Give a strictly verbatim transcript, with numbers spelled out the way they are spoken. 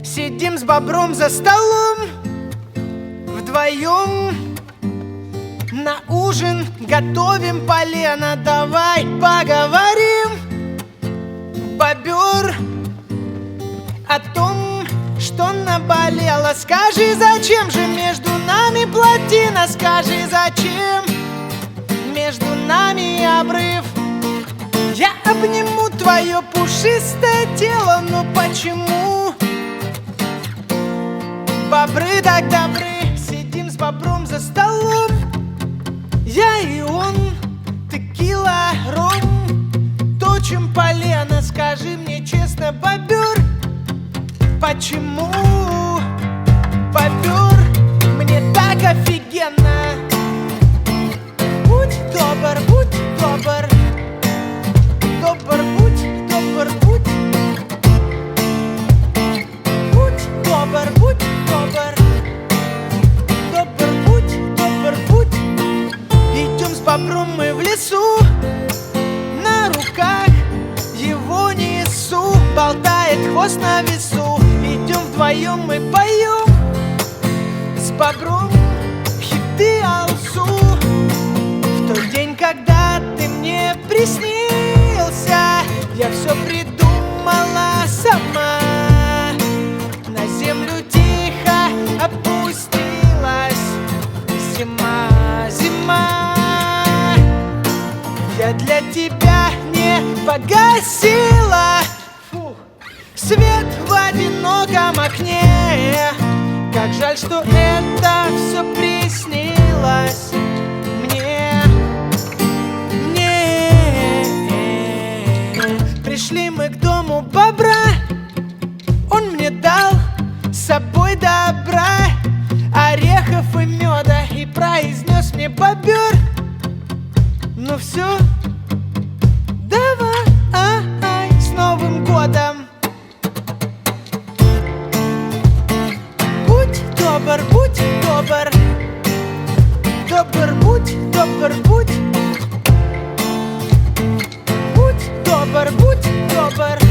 Сидим с бобром за столом вдвоем, на ужин готовим полено. Давай поговорим, бобер, о том, что наболело. Скажи, зачем же между нами плотина? Скажи, зачем между нами обрыв? Я обниму твое пушистое тело, но почему бобры так добры? Сидим с бобром за столом, я и он, текила, ром, точим полено. Скажи мне честно, бобер, почему, бобер, мне так офигенно? Будь добр, будь добр, добр, будь добр, будь, будь добр, будь добр, добр, будь добр, будь. Идем с бобром мы в лесу, на руках его несу, болтает хвост на весу. Идем вдвоем, мы поем с бобром хиты Алсу. В тот день, когда ты мне приснился, я все придумала сама. На землю тихо опустилась зима, зима. Я для тебя не погасила Фух. свет в одиноком окне. Как жаль, что это все приснилось мне. Мне. Пришли мы к дому бобра, он мне дал с собой добра, орехов и меда, и произнес мне: бобер, ну все, давай, с Новым годом. Будь добр, будь добр, добр, будь добр, будь, будь добр, будь добр.